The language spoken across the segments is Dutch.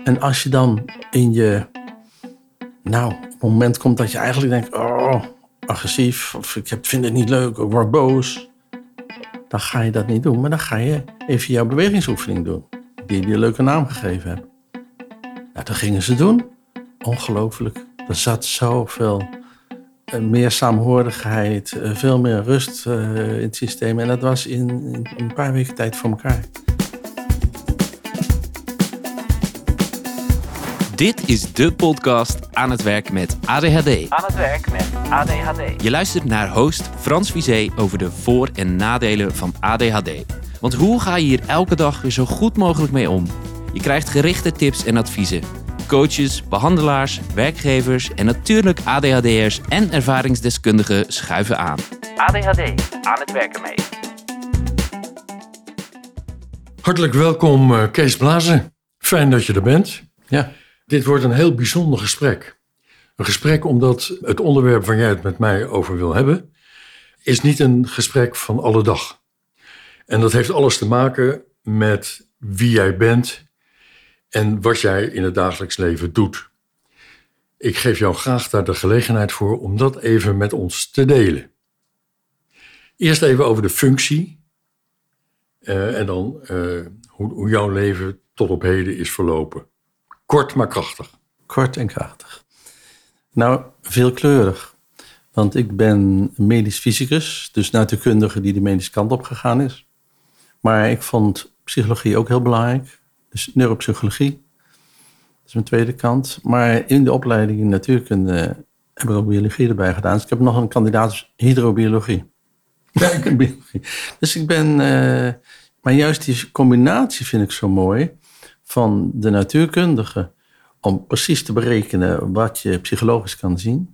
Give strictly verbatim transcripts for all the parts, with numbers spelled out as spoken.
En als je dan in je, nou, op het moment komt dat je eigenlijk denkt, oh, agressief, of ik heb, vind het niet leuk, ik word boos. Dan ga je dat niet doen, maar dan ga je even jouw bewegingsoefening doen. Die je een leuke naam gegeven hebt. Nou, dat gingen ze doen. Ongelooflijk. Er zat zoveel uh, meer saamhorigheid, uh, veel meer rust uh, in het systeem. En dat was in, in een paar weken tijd voor elkaar. Dit is de podcast Aan het werk met A D H D. Aan het werk met A D H D. Je luistert naar host Frans Vizé over de voor- en nadelen van A D H D. Want hoe ga je hier elke dag weer zo goed mogelijk mee om? Je krijgt gerichte tips en adviezen. Coaches, behandelaars, werkgevers en natuurlijk A D H D'ers en ervaringsdeskundigen schuiven aan. A D H D, aan het werken mee. Hartelijk welkom uh, Kees Blazen. Fijn dat je er bent. Ja. Dit wordt een heel bijzonder gesprek. Een gesprek omdat het onderwerp waar jij het met mij over wil hebben, is niet een gesprek van alle dag. En dat heeft alles te maken met wie jij bent en wat jij in het dagelijks leven doet. Ik geef jou graag daar de gelegenheid voor om dat even met ons te delen. Eerst even over de functie uh, en dan uh, hoe, hoe jouw leven tot op heden is verlopen. Kort maar krachtig. Kort en krachtig. Nou, veelkleurig. Want ik ben medisch fysicus, dus natuurkundige die de medische kant op gegaan is. Maar ik vond psychologie ook heel belangrijk. Dus neuropsychologie. Dat is mijn tweede kant. Maar in de opleiding in natuurkunde heb ik ook biologie erbij gedaan. Dus ik heb nog een kandidaat hydrobiologie. Biologie. Dus ik ben... Uh, maar juist die combinatie vind ik zo mooi van de natuurkundige om precies te berekenen wat je psychologisch kan zien.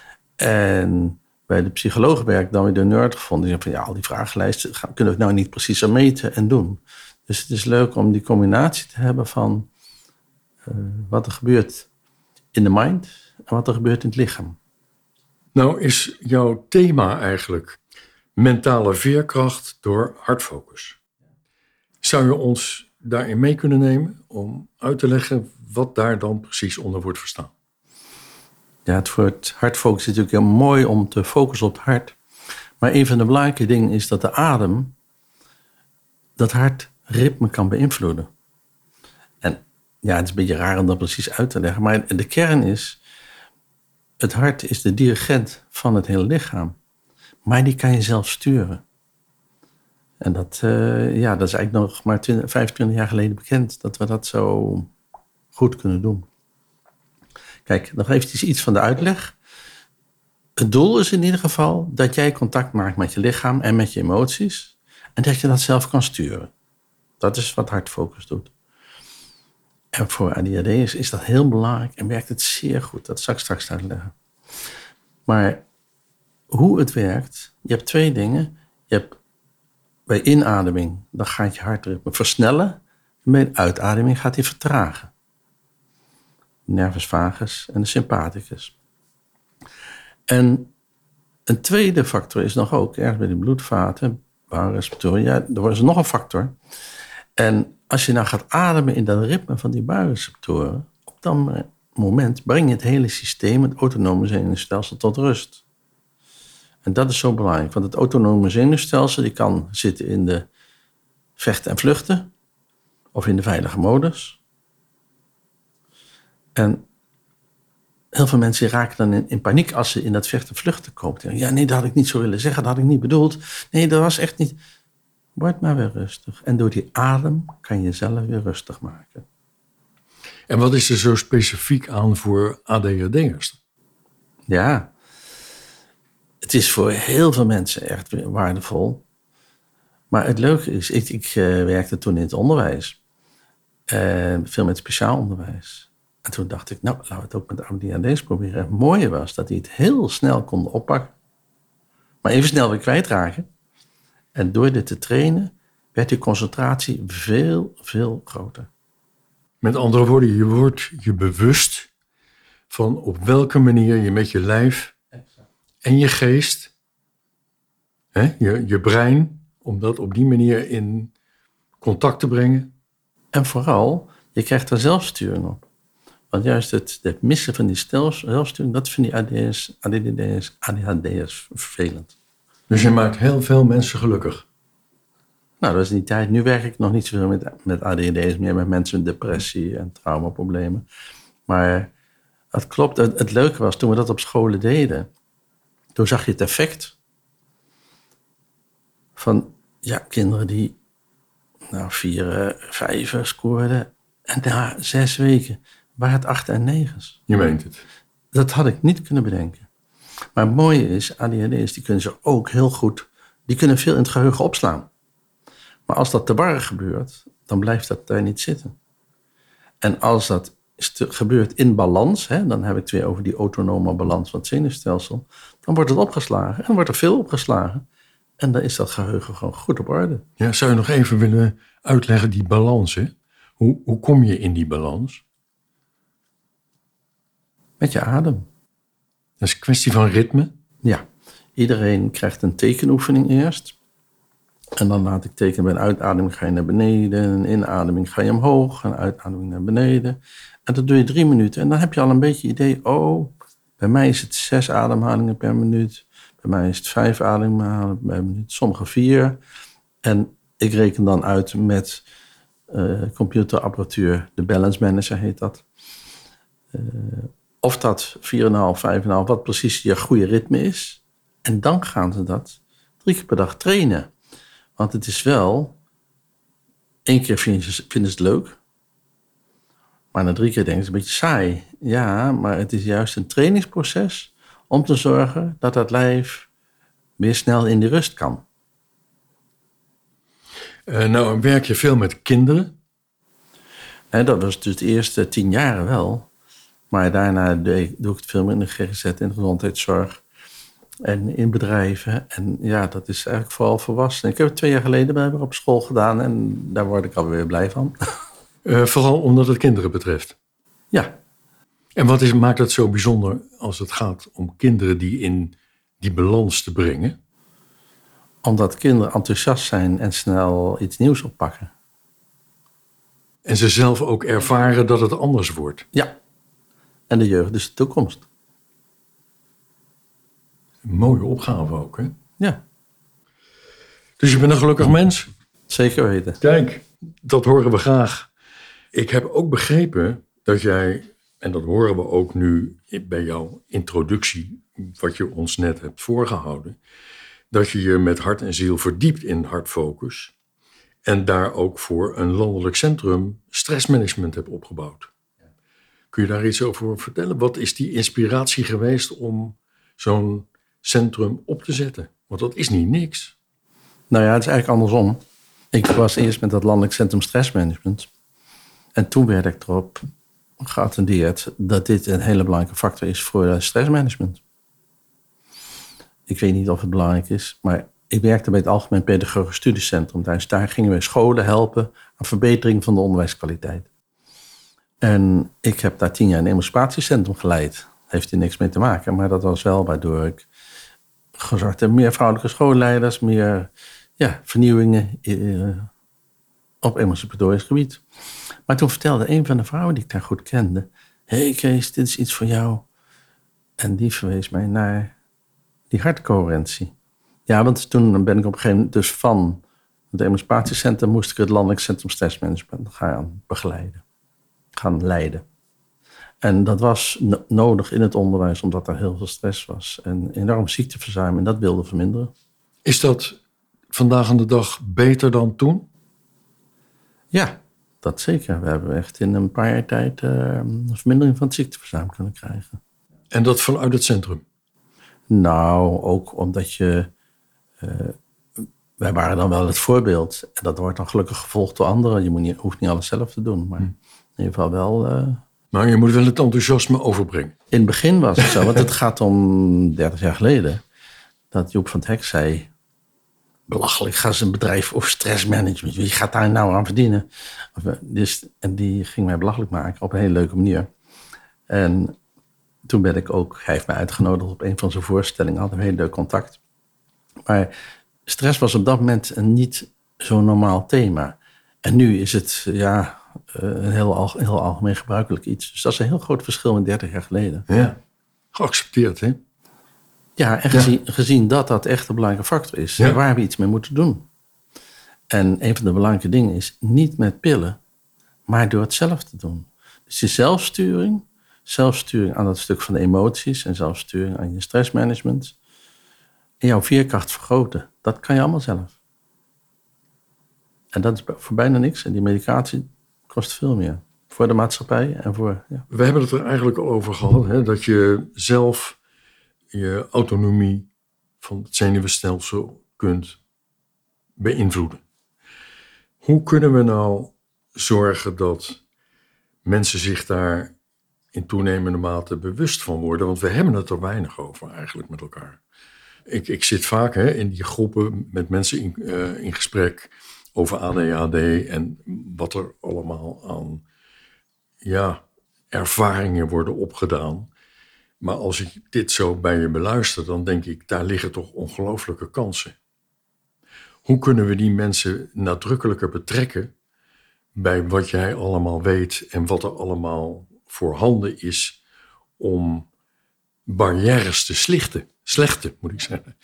En bij de psychologen ben ik dan weer de nerd gevonden. Die zei van ja, al die vragenlijsten kunnen we nou niet precies zo meten en doen. Dus het is leuk om die combinatie te hebben van uh, wat er gebeurt in de mind en wat er gebeurt in het lichaam. Nou is jouw thema eigenlijk mentale veerkracht door hartfocus. Zou je ons daarin mee kunnen nemen om uit te leggen wat daar dan precies onder wordt verstaan? Ja, het woord hartfocus is natuurlijk heel mooi om te focussen op het hart. Maar een van de belangrijke dingen is dat de adem dat hartritme kan beïnvloeden. En ja, het is een beetje raar om dat precies uit te leggen. Maar de kern is, het hart is de dirigent van het hele lichaam. Maar die kan je zelf sturen. En dat, uh, ja, dat is eigenlijk nog maar twintig, vijfentwintig jaar geleden bekend, dat we dat zo goed kunnen doen. Kijk, nog eventjes iets van de uitleg. Het doel is in ieder geval dat jij contact maakt met je lichaam en met je emoties. En dat je dat zelf kan sturen. Dat is wat hartfocus doet. En voor A D H D'ers is dat heel belangrijk en werkt het zeer goed. Dat zal ik straks uitleggen. Maar hoe het werkt, je hebt twee dingen. Je hebt bij inademing, dan gaat je hartritme versnellen. En bij uitademing gaat hij vertragen. De nervus vagus en de sympathicus. En een tweede factor is nog ook, ergens bij de bloedvaten, buikreceptoren. Ja, er is nog een factor. En als je nou gaat ademen in dat ritme van die buikreceptoren, op dat moment breng je het hele systeem, het autonome zenuwstelsel, tot rust. En dat is zo belangrijk, want het autonome zenuwstelsel die kan zitten in de vechten en vluchten of in de veilige modus. En heel veel mensen raken dan in, in paniek als ze in dat vechten en vluchten komen. Ja, nee, dat had ik niet zo willen zeggen, dat had ik niet bedoeld. Nee, dat was echt niet. Word maar weer rustig. En door die adem kan je jezelf weer rustig maken. En wat is er zo specifiek aan voor A D H D'ers? Ja, het is voor heel veel mensen echt waardevol. Maar het leuke is, ik, ik uh, werkte toen in het onderwijs. Uh, veel met speciaal onderwijs. En toen dacht ik, nou, laten we het ook met A D H D'ers proberen. Het mooie was dat die het heel snel konden oppakken. Maar even snel weer kwijtraken. En door dit te trainen, werd die concentratie veel, veel groter. Met andere woorden, je wordt je bewust van op welke manier je met je lijf en je geest, hè, je, je brein, om dat op die manier in contact te brengen. En vooral, Je krijgt er zelfsturing op. Want juist het, het missen van die stel- zelfsturing, dat vinden die A D H'ers, A D D D'ers, A D H D'ers vervelend. Dus je maakt heel veel mensen gelukkig. Nou, dat is in die tijd. Nu werk ik nog niet zoveel met, met A D H D'ers, meer met mensen met depressie en traumaproblemen. Maar het klopt. Het, het leuke was, toen we dat op scholen deden, toen zag je het effect van ja, kinderen die nou, vier, vijf scoorden. En na zes weken waren het acht en negens. Je meent het. Dat had ik niet kunnen bedenken. Maar het mooie is, A D H D'ers die kunnen ze ook heel goed, die kunnen veel in het geheugen opslaan. Maar als dat te warrig gebeurt, dan blijft dat daar niet zitten. En als dat gebeurt in balans, hè, dan heb ik het weer over die autonome balans van het zenuwstelsel, dan wordt het opgeslagen en dan wordt er veel opgeslagen. En dan is dat geheugen gewoon goed op orde. Ja, zou je nog even willen uitleggen die balans, hè? Hoe, hoe kom je in die balans? Met je adem. Dat is een kwestie van ritme. Ja, iedereen krijgt een tekenoefening eerst. En dan laat ik tekenen, bij een uitademing ga je naar beneden, een inademing ga je omhoog, een uitademing naar beneden. En dat doe je drie minuten. En dan heb je al een beetje idee, oh, bij mij is het zes ademhalingen per minuut. Bij mij is het vijf ademhalingen per minuut, sommige vier. En ik reken dan uit met uh, computerapparatuur, de Balance Manager heet dat. Uh, of dat vier komma vijf, vijf komma vijf, wat precies je goede ritme is. En dan gaan ze dat drie keer per dag trainen. Want het is wel, één keer vinden ze, vinden ze het leuk. Maar na drie keer denken ze, een beetje saai. Ja, maar het is juist een trainingsproces om te zorgen dat dat lijf weer snel in de rust kan. Uh, nou, werk je veel met kinderen? Nee, dat was dus de eerste tien jaren wel. Maar daarna doe ik het veel meer in de G G Z, in de gezondheidszorg en in bedrijven. En ja, dat is eigenlijk vooral volwassenen. Ik heb het twee jaar geleden bij me op school gedaan en daar word ik alweer blij van. Uh, vooral omdat het kinderen betreft? Ja. En wat is, maakt het zo bijzonder als het gaat om kinderen die in die balans te brengen? Omdat kinderen enthousiast zijn en snel iets nieuws oppakken. En ze zelf ook ervaren dat het anders wordt. Ja. En de jeugd is de toekomst. Een mooie opgave ook, hè? Ja. Dus je bent een gelukkig mens? Zeker weten. Kijk, dat horen we graag. Ik heb ook begrepen dat jij, en dat horen we ook nu bij jouw introductie, wat je ons net hebt voorgehouden, dat je je met hart en ziel verdiept in hartfocus en daar ook voor een landelijk centrum stressmanagement hebt opgebouwd. Kun je daar iets over vertellen? Wat is die inspiratie geweest om zo'n centrum op te zetten? Want dat is niet niks. Nou ja, het is eigenlijk andersom. Ik was eerst met dat landelijk centrum stressmanagement. En toen werd ik erop geattendeerd dat dit een hele belangrijke factor is voor stressmanagement. Ik weet niet of het belangrijk is, maar ik werkte bij het Algemeen Pedagogisch Studiecentrum. Dus daar gingen we scholen helpen aan verbetering van de onderwijskwaliteit. En ik heb daar tien jaar een emancipatiecentrum geleid. Heeft er niks mee te maken, maar dat was wel waardoor ik gezorgd heb meer vrouwelijke schoolleiders, meer ja, vernieuwingen uh, op emancipatorisch gebied. Maar toen vertelde een van de vrouwen die ik daar goed kende, hé hey Kees, dit is iets voor jou. En die verwees mij naar die hartcoherentie. Ja, want toen ben ik op een gegeven moment dus van het emancipatiecentrum moest ik het landelijk centrum stressmanagement gaan begeleiden. Gaan leiden. En dat was no- nodig in het onderwijs, omdat er heel veel stress was. En enorm ziekteverzuim, en dat wilde verminderen. Is dat vandaag aan de dag beter dan toen? Ja, dat zeker. We hebben echt in een paar jaar tijd uh, een vermindering van het ziekteverzuim kunnen krijgen. En dat vanuit het centrum? Nou, ook omdat je... Uh, wij waren dan wel het voorbeeld. En dat wordt dan gelukkig gevolgd door anderen. Je moet niet, hoeft niet alles zelf te doen, maar... in ieder geval wel... Uh... Maar je moet wel het enthousiasme overbrengen. In het begin was het zo, want het gaat om dertig jaar geleden. Dat Joep van het Hek zei... belachelijk, ga eens een bedrijf over stressmanagement. Wie gaat daar nou aan verdienen? Dus, en die ging mij belachelijk maken op een hele leuke manier. En toen ben ik ook... Hij heeft mij uitgenodigd op een van zijn voorstellingen. Hadden we een heel leuk contact. Maar stress was op dat moment een niet zo'n normaal thema. En nu is het, ja... een heel, al, heel algemeen gebruikelijk iets. Dus dat is een heel groot verschil met dertig jaar geleden. Ja, geaccepteerd, hè? Ja, en gezien, ja. gezien dat dat echt een belangrijke factor is, ja. waar we iets mee moeten doen. En een van de belangrijke dingen is niet met pillen, maar door het zelf te doen. Dus die zelfsturing, zelfsturing aan dat stuk van de emoties en zelfsturing aan je stressmanagement. En jouw veerkracht vergroten, dat kan je allemaal zelf. En dat is voor bijna niks. En die medicatie kost veel meer. Voor de maatschappij en voor... Ja. We hebben het er eigenlijk al over gehad, hè, dat je zelf je autonomie van het zenuwstelsel kunt beïnvloeden. Hoe kunnen we nou zorgen dat mensen zich daar in toenemende mate bewust van worden? Want we hebben het er weinig over eigenlijk met elkaar. Ik, ik zit vaak hè, in die groepen met mensen in, uh, in gesprek over A D H D en wat er allemaal aan ja, ervaringen worden opgedaan. Maar als ik dit zo bij je beluister, dan denk ik, daar liggen toch ongelooflijke kansen. Hoe kunnen we die mensen nadrukkelijker betrekken bij wat jij allemaal weet en wat er allemaal voorhanden is om barrières te slichten, slechten, moet ik zeggen.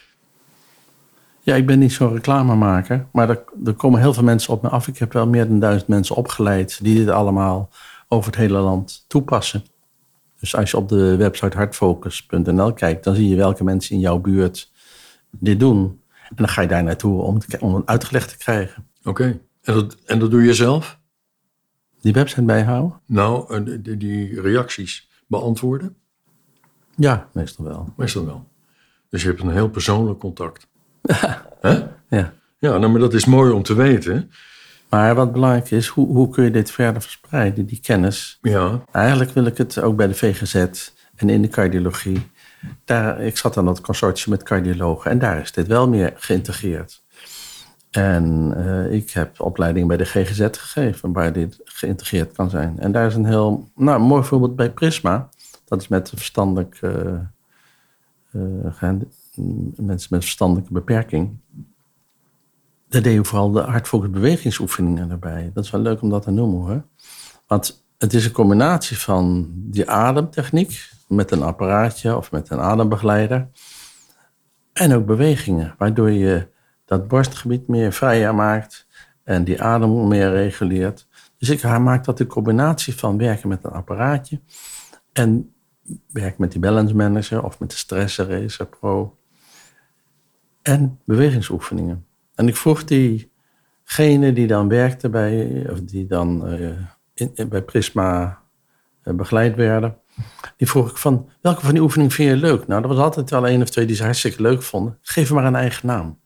Ja, ik ben niet zo'n reclamemaker, maar er, er komen heel veel mensen op me af. Ik heb wel meer dan duizend mensen opgeleid die dit allemaal over het hele land toepassen. Dus als je op de website hartfocus punt n l kijkt, dan zie je welke mensen in jouw buurt dit doen. En dan ga je daar naartoe om het, om het uitgelegd te krijgen. Oké, okay. en, dat, en dat doe je zelf? Die website bijhouden? Nou, die, die reacties beantwoorden? Ja, meestal wel. Meestal wel. Dus je hebt een heel persoonlijk contact. Huh? Ja. Ja, nou, maar dat is mooi om te weten. Maar wat belangrijk is, hoe, hoe kun je dit verder verspreiden, die kennis? Ja. Eigenlijk wil ik het ook bij de V G Z en in de cardiologie. Daar, ik zat aan dat consortium met cardiologen en daar is dit wel meer geïntegreerd. En uh, ik heb opleidingen bij de G G Z gegeven waar dit geïntegreerd kan zijn. En daar is een heel nou, mooi voorbeeld bij Prisma. Dat is met verstandelijk, uh, uh, mensen met verstandelijke beperking. Daar deden we vooral de hartfocus bewegingsoefeningen erbij. Dat is wel leuk om dat te noemen hoor. Want het is een combinatie van die ademtechniek met een apparaatje of met een adembegeleider. En ook bewegingen, waardoor je dat borstgebied meer vrijer maakt en die adem meer reguleert. Dus ik maak dat de combinatie van werken met een apparaatje en werken met die balance manager of met de Stress Eraser Pro en bewegingsoefeningen. En ik vroeg diegene die dan werkte bij, of die dan uh, in, bij Prisma uh, begeleid werden, die vroeg ik van, welke van die oefeningen vind je leuk? Nou, er was altijd wel één of twee die ze hartstikke leuk vonden. Geef hem maar een eigen naam.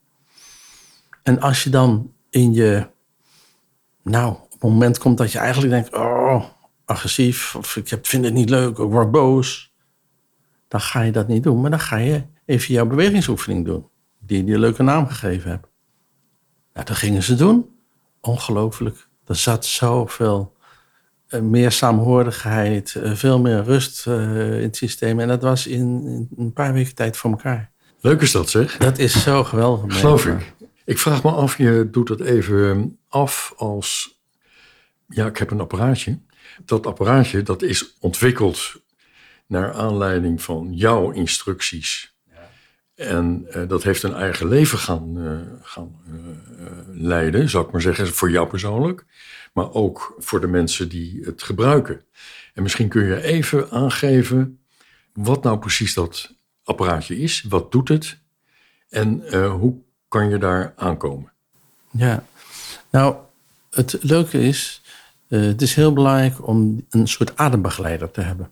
En als je dan in je, nou, op het moment komt dat je eigenlijk denkt, oh, agressief, of ik vind het niet leuk, ik word boos, dan ga je dat niet doen. Maar dan ga je even jouw bewegingsoefening doen, die je een leuke naam gegeven hebt. Nou, dat gingen ze doen. Ongelooflijk. Er zat zoveel uh, meer saamhorigheid, uh, veel meer rust uh, in het systeem. En dat was in, in een paar weken tijd voor elkaar. Leuk is dat, zeg. Dat is zo geweldig. Geloof ik. Ik vraag me af, je doet dat even af als... Ja, ik heb een apparaatje. Dat apparaatje, dat is ontwikkeld naar aanleiding van jouw instructies. En uh, dat heeft een eigen leven gaan, uh, gaan uh, leiden, zou ik maar zeggen, voor jou persoonlijk. Maar ook voor de mensen die het gebruiken. En misschien kun je even aangeven wat nou precies dat apparaatje is. Wat doet het? En uh, hoe kan je daar aankomen? Ja, nou, het leuke is, uh, het is heel belangrijk om een soort adembegeleider te hebben.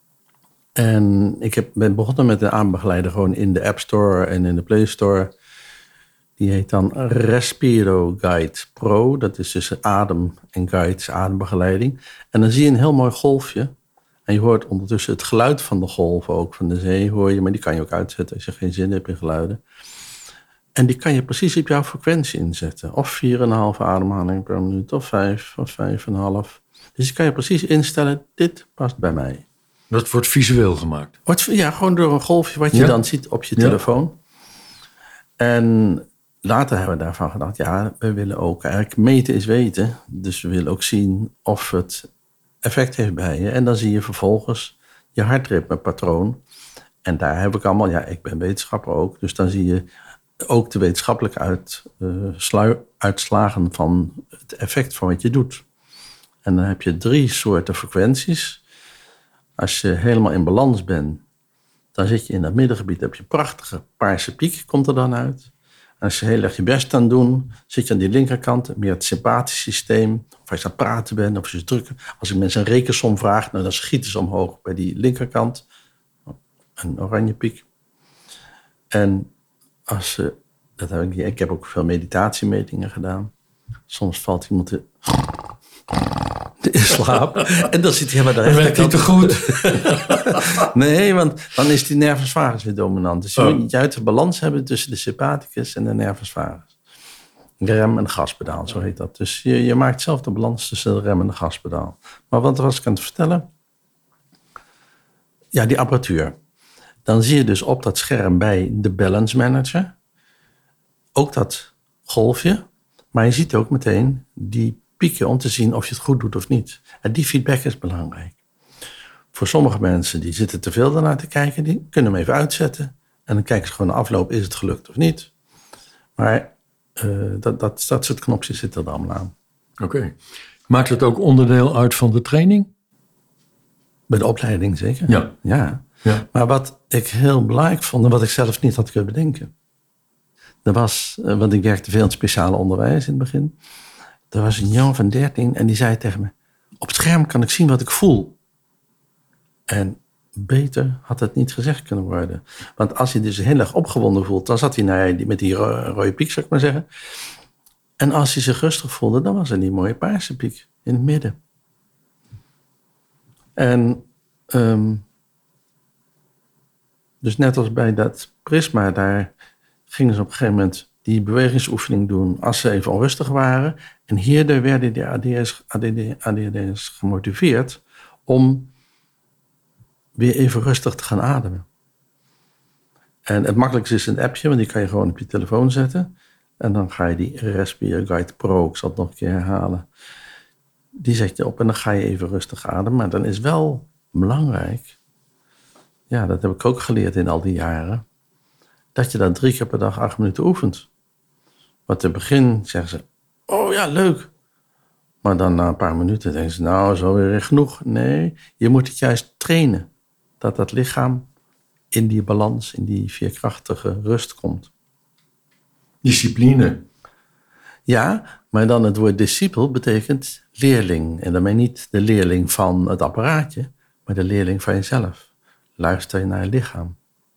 En ik heb, ben begonnen met een adembegeleider gewoon in de App Store en in de Play Store. Die heet dan Respiro Guide Pro. Dat is dus adem en guides, adembegeleiding. En dan zie je een heel mooi golfje. En je hoort ondertussen het geluid van de golf ook, van de zee hoor je. Maar die kan je ook uitzetten als je geen zin hebt in geluiden. En die kan je precies op jouw frequentie inzetten. Of vier komma vijf ademhalingen per minuut, of vijf, of vijf komma vijf. Dus die kan je precies instellen, dit past bij mij. Dat wordt visueel gemaakt? Wordt, ja, gewoon door een golfje wat je ja. dan ziet op je telefoon. Ja. En later hebben we daarvan gedacht, ja, we willen ook eigenlijk meten is weten. Dus we willen ook zien of het effect heeft bij je. En dan zie je vervolgens je hartritmepatroon. En daar heb ik allemaal, ja, ik ben wetenschapper ook. Dus dan zie je ook de wetenschappelijke uit, uh, slu- uitslagen van het effect van wat je doet. En dan heb je drie soorten frequenties. Als je helemaal in balans bent, dan zit je in dat middengebied, heb je een prachtige paarse piek, komt er dan uit. En als je heel erg je best aan doen, zit je aan die linkerkant, meer het sympathisch systeem. Of als je aan het praten bent, of als je drukken. Als ik mensen een rekensom vraag, nou, dan schieten ze omhoog bij die linkerkant. Een oranje piek. En als ze, dat heb ik, ik heb ook veel meditatiemetingen gedaan. Soms valt iemand de, in slaap. En dan zit hij helemaal de werkt niet te goed. Nee, want dan is die nervus vagus weer dominant. Dus je Oh. moet juist de balans hebben tussen de sympathicus en de nervus vagus. De rem en de gaspedaal, zo heet dat. Dus je, je maakt zelf de balans tussen de rem en de gaspedaal. Maar wat was ik aan het vertellen? Ja, die apparatuur. Dan zie je dus op dat scherm bij de balance manager ook dat golfje. Maar je ziet ook meteen die pieken om te zien of je het goed doet of niet. En die feedback is belangrijk. Voor sommige mensen die zitten te veel daarnaar te kijken, die kunnen hem even uitzetten. En dan kijken ze gewoon de afloop, is het gelukt of niet. Maar uh, dat, dat, dat soort knopjes zitten er allemaal aan. Oké. Okay. Maakt het ook onderdeel uit van de training? Bij de opleiding zeker. Ja. ja. ja. Maar wat ik heel belangrijk vond en wat ik zelf niet had kunnen bedenken. Er was, want ik werkte veel in het speciale onderwijs in het begin. Er was een jongen van dertien en die zei tegen me: op het scherm kan ik zien wat ik voel. En beter had het niet gezegd kunnen worden. Want als hij dus heel erg opgewonden voelt, dan zat hij naar, met die rode piek, zou ik maar zeggen. En als hij zich rustig voelde, dan was er die mooie paarse piek in het midden. En um, dus net als bij dat prisma, daar gingen ze op een gegeven moment die bewegingsoefening doen als ze even onrustig waren. En hierdoor werden die A D S'ers, A D D'ers gemotiveerd om weer even rustig te gaan ademen. En het makkelijkste is een appje, want die kan je gewoon op je telefoon zetten. En dan ga je die Respire Guide Pro, ik zal het nog een keer herhalen. Die zet je op en dan ga je even rustig ademen. Maar dan is wel belangrijk, ja, dat heb ik ook geleerd in al die jaren, dat je dat drie keer per dag acht minuten oefent. Want in het begin zeggen ze, oh ja, leuk. Maar dan na een paar minuten denken ze, nou, zo weer genoeg. Nee, je moet het juist trainen. Dat dat lichaam in die balans, in die veerkrachtige rust komt. Discipline. Ja, maar dan het woord discipel betekent leerling. En daarmee niet de leerling van het apparaatje, maar de leerling van jezelf. Luister je naar je lichaam.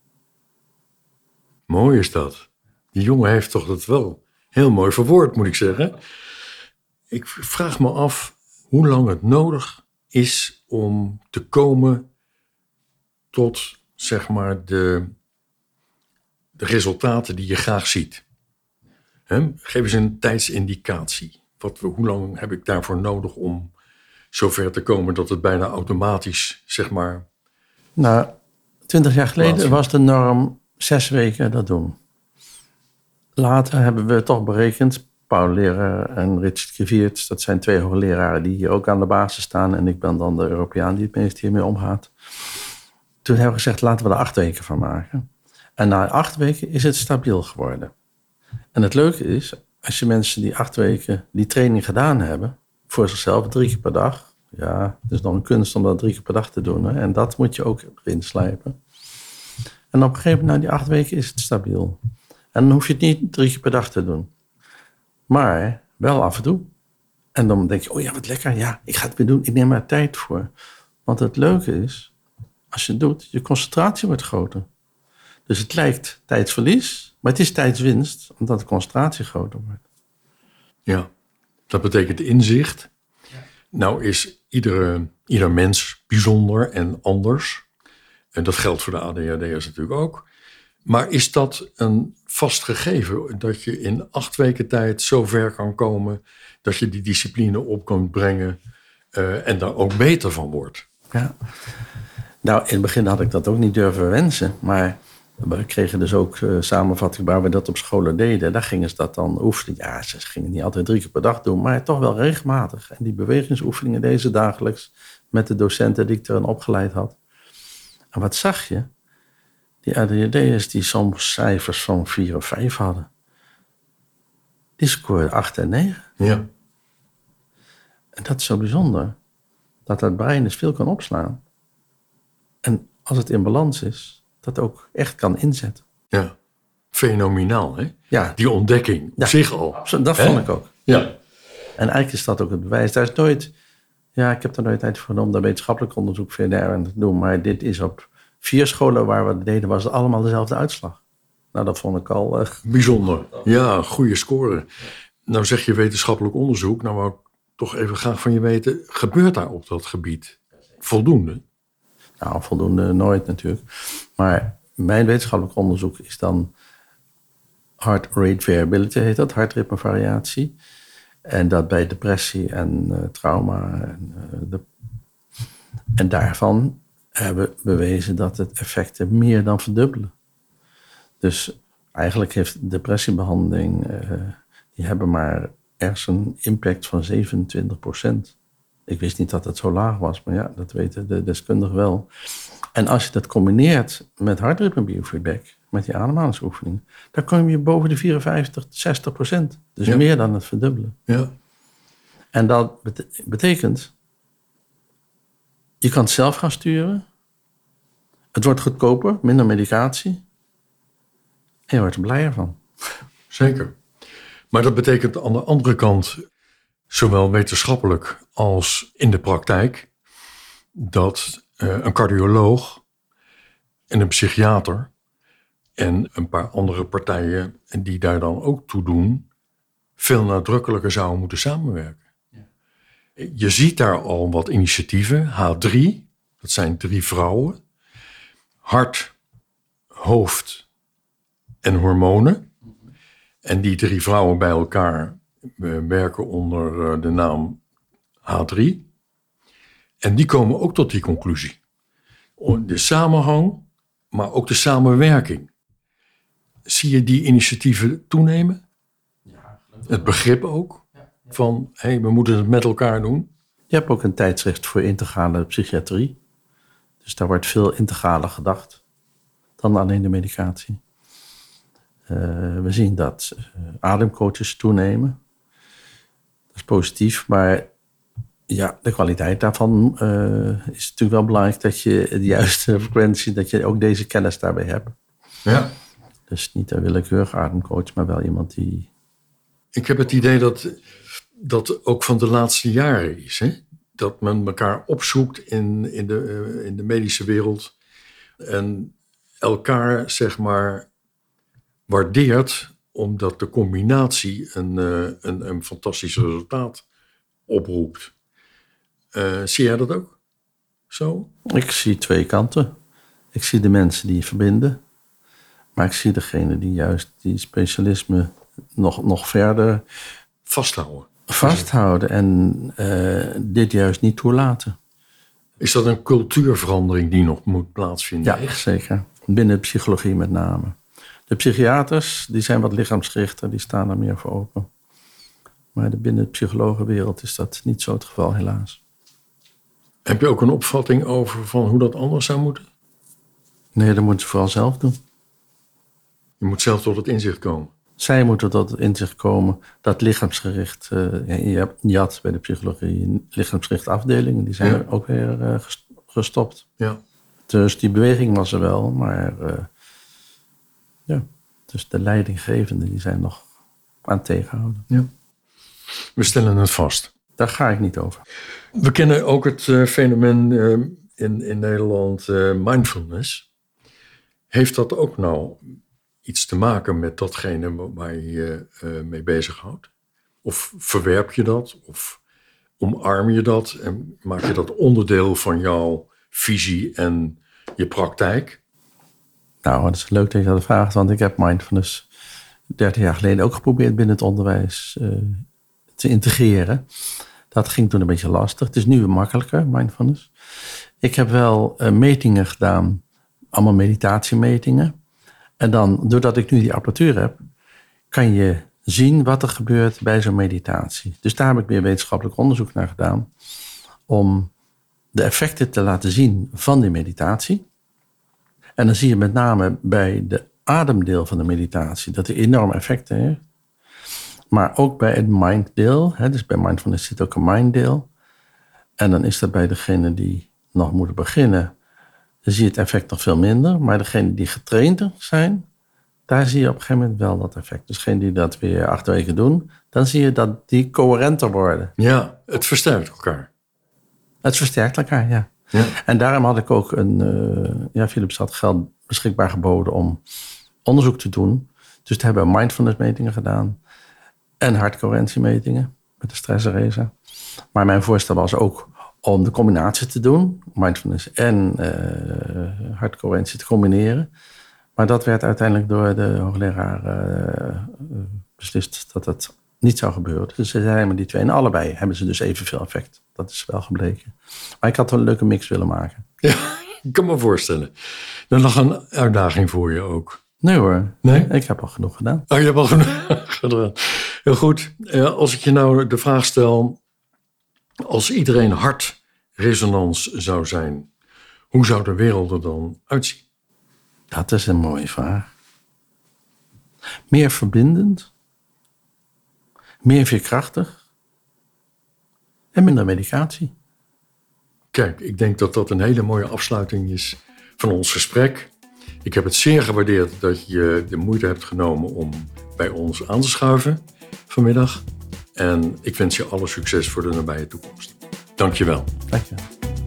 Mooi is dat. Die jongen heeft toch dat wel heel mooi verwoord, moet ik zeggen. Ik vraag me af hoe lang het nodig is om te komen tot, zeg maar, de, de resultaten die je graag ziet. He? Geef eens een tijdsindicatie. Wat, hoe lang heb ik daarvoor nodig om zover te komen dat het bijna automatisch, zeg maar... Nou, twintig jaar geleden Laatste. was de norm zes weken dat doen. Later hebben we toch berekend, Paul Lehrer en Richard Kiviertz, dat zijn twee hoogleraren die hier ook aan de basis staan. En ik ben dan de Europeaan die het meest hiermee omgaat. Toen hebben we gezegd, laten we er acht weken van maken. En na acht weken is het stabiel geworden. En het leuke is, als je mensen die acht weken die training gedaan hebben, voor zichzelf drie keer per dag. Ja, het is nog een kunst om dat drie keer per dag te doen. Hè? En dat moet je ook erin slijpen. En op een gegeven moment, na die acht weken, is het stabiel. En dan hoef je het niet drie keer per dag te doen. Maar wel af en toe. En dan denk je, oh ja, wat lekker. Ja, ik ga het weer doen. Ik neem er tijd voor. Want het leuke is, als je het doet, je concentratie wordt groter. Dus het lijkt tijdsverlies, maar het is tijdswinst, omdat de concentratie groter wordt. Ja, dat betekent inzicht. Ja. Nou is iedere, ieder mens bijzonder en anders. En dat geldt voor de A D H D'ers natuurlijk ook. Maar is dat een vast gegeven, dat je in acht weken tijd zo ver kan komen, dat je die discipline op kunt brengen uh, en daar ook beter van wordt? Ja. Nou, in het begin had ik dat ook niet durven wensen, maar We kregen dus ook uh, samenvatting waar we dat op scholen deden. Daar gingen ze dat dan oefenen. Ja, ze gingen niet altijd drie keer per dag doen, maar toch wel regelmatig. En die bewegingsoefeningen deden ze dagelijks met de docenten die ik erin opgeleid had. En wat zag je? Die A D H D'ers die soms cijfers van vier of vijf hadden, die scoorden acht en negen. Ja. En dat is zo bijzonder. Dat het brein dus veel kan opslaan. En als het in balans is, dat ook echt kan inzetten. Ja, fenomenaal, hè? Ja. Die ontdekking op Ja. zich al. Dat Hè? vond ik ook. Ja. En eigenlijk is dat ook het bewijs. Daar is nooit, ja, ik heb er nooit tijd voor om daar wetenschappelijk onderzoek verder aan te doen. Maar dit is op vier scholen waar we het deden, was het allemaal dezelfde uitslag. Nou, dat vond ik al... Uh... Bijzonder. Ja, goede score. Nou zeg je wetenschappelijk onderzoek. Nou wou ik toch even graag van je weten. Gebeurt daar op dat gebied voldoende? Nou, voldoende nooit natuurlijk. Maar mijn wetenschappelijk onderzoek is dan heart rate variability, heet dat, hartritmevariatie. En dat bij depressie en uh, trauma. En, uh, de... en daarvan hebben we bewezen dat het effecten meer dan verdubbelen. Dus eigenlijk heeft depressiebehandeling, uh, die hebben maar ergens een impact van zevenentwintig procent. Ik wist niet dat het zo laag was, maar ja, dat weten de deskundigen wel. En als je dat combineert met hartritmebiofeedback, met die ademhalingsoefening, dan kom je boven de vierenvijftig, zestig procent. Dus Ja. meer dan het verdubbelen. Ja. En dat bet- betekent, je kan het zelf gaan sturen. Het wordt goedkoper, minder medicatie. En je wordt er blijer van. Zeker. Maar dat betekent aan de andere kant, zowel wetenschappelijk als in de praktijk, dat uh, een cardioloog en een psychiater en een paar andere partijen die daar dan ook toe doen, veel nadrukkelijker zouden moeten samenwerken. Ja. Je ziet daar al wat initiatieven. H drie, dat zijn drie vrouwen. Hart, hoofd en hormonen. En die drie vrouwen bij elkaar uh, werken onder uh, de naam H drie. En die komen ook tot die conclusie. De samenhang, maar ook de samenwerking. Zie je die initiatieven toenemen? Ja, het begrip ook van, hé, hey, we moeten het met elkaar doen. Je hebt ook een tijdschrift voor integrale psychiatrie. Dus daar wordt veel integraler gedacht dan alleen de medicatie. Uh, we zien dat uh, ademcoaches toenemen. Dat is positief, maar ja, de kwaliteit daarvan uh, is natuurlijk wel belangrijk dat je de juiste frequentie, dat je ook deze kennis daarbij hebt. Ja. Dus niet een willekeurige ademcoach, maar wel iemand die... Ik heb het idee dat dat ook van de laatste jaren is. Hè? Dat men elkaar opzoekt in, in, de, uh, in de medische wereld. En elkaar, zeg maar, waardeert omdat de combinatie een, uh, een, een fantastisch resultaat oproept. Uh, zie jij dat ook zo? Ik zie twee kanten. Ik zie de mensen die verbinden. Maar ik zie degene die juist die specialisme nog, nog verder vasthouden. Vasthouden en uh, dit juist niet toelaten. Is dat een cultuurverandering die nog moet plaatsvinden? Ja, echt zeker. Binnen de psychologie met name. De psychiaters die zijn wat lichaamsgerichter, die staan er meer voor open. Maar de binnen de psychologenwereld is dat niet zo het geval, helaas. Heb je ook een opvatting over van hoe dat anders zou moeten? Nee, dat moeten ze vooral zelf doen. Je moet zelf tot het inzicht komen. Zij moeten tot het inzicht komen dat lichaamsgericht... Uh, je, hebt, je had bij de psychologie lichaamsgerichte afdelingen. Die zijn ja. er ook weer uh, gestopt. Ja. Dus die beweging was er wel. Maar uh, ja, dus de leidinggevenden die zijn nog aan het tegenhouden. Ja. We stellen het vast. Daar ga ik niet over. We kennen ook het uh, fenomeen uh, in, in Nederland uh, mindfulness. Heeft dat ook nou iets te maken met datgene waar je je uh, mee bezighoudt? Of verwerp je dat? Of omarm je dat? En maak je dat onderdeel van jouw visie en je praktijk? Nou, dat is leuk dat je dat vraagt. Want ik heb mindfulness dertig jaar geleden ook geprobeerd binnen het onderwijs uh, te integreren. Dat ging toen een beetje lastig. Het is nu makkelijker, mindfulness. Ik heb wel uh, metingen gedaan. Allemaal meditatiemetingen. En dan, doordat ik nu die apparatuur heb, kan je zien wat er gebeurt bij zo'n meditatie. Dus daar heb ik weer wetenschappelijk onderzoek naar gedaan. Om de effecten te laten zien van die meditatie. En dan zie je met name bij de ademdeel van de meditatie dat hij enorme effecten heeft. Maar ook bij het minddeel. Hè, dus bij mindfulness zit ook een minddeel. En dan is dat bij degene die nog moeten beginnen, dan zie je het effect nog veel minder. Maar degene die getrainder zijn, daar zie je op een gegeven moment wel dat effect. Dus degene die dat weer acht weken doen, dan zie je dat die coherenter worden. Ja, het versterkt elkaar. Het versterkt elkaar, ja. Ja. En daarom had ik ook een, uh, ja, Philips had geld beschikbaar geboden om onderzoek te doen. Dus toen hebben we mindfulness metingen gedaan en hartcoherentiemetingen met de stressreza. Maar mijn voorstel was ook om de combinatie te doen, mindfulness en uh, hartcoherentie te combineren. Maar dat werd uiteindelijk door de hoogleraar uh, beslist dat het niet zou gebeuren. Dus ze zijn maar die twee en allebei hebben ze dus evenveel effect. Dat is wel gebleken. Maar ik had een leuke mix willen maken. Ja, ik kan me voorstellen. Dan nog een uitdaging voor je ook. Nee hoor, Nee? Ik heb al genoeg gedaan. Oh, je hebt al genoeg gedaan. Heel goed. Als ik je nou de vraag stel, als iedereen hartresonans zou zijn, hoe zou de wereld er dan uitzien? Dat is een mooie vraag. Meer verbindend. Meer veerkrachtig. En minder medicatie. Kijk, ik denk dat dat een hele mooie afsluiting is van ons gesprek. Ik heb het zeer gewaardeerd dat je de moeite hebt genomen om bij ons aan te schuiven vanmiddag. En ik wens je alle succes voor de nabije toekomst. Dank je wel. Dank je.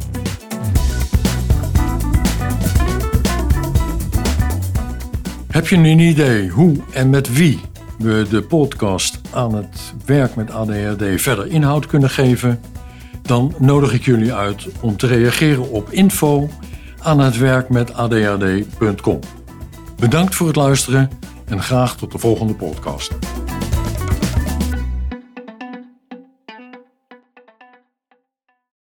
Heb je een idee hoe en met wie we de podcast aan het werk met A D H D verder inhoud kunnen geven? Dan nodig ik jullie uit om te reageren op info aan het werk met A D H D punt com. Bedankt voor het luisteren en graag tot de volgende podcast.